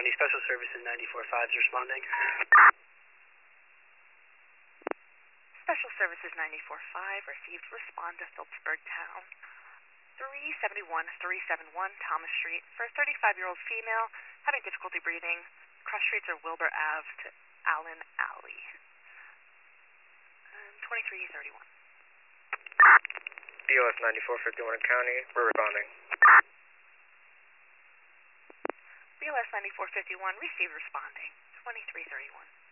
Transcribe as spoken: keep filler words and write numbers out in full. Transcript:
County. Special Services ninety-four five is responding. Special Services ninety-four five received respond to Phillipsburg Town. three seventy-one three seventy-one Thomas Street for a thirty-five-year-old female having difficulty breathing. Cross streets are Wilbur Ave to Allen Alley. Um, twenty-three thirty-one. B O S ninety-four fifty-one County, we're responding. B O S ninety-four fifty-one received responding. twenty-three thirty-one.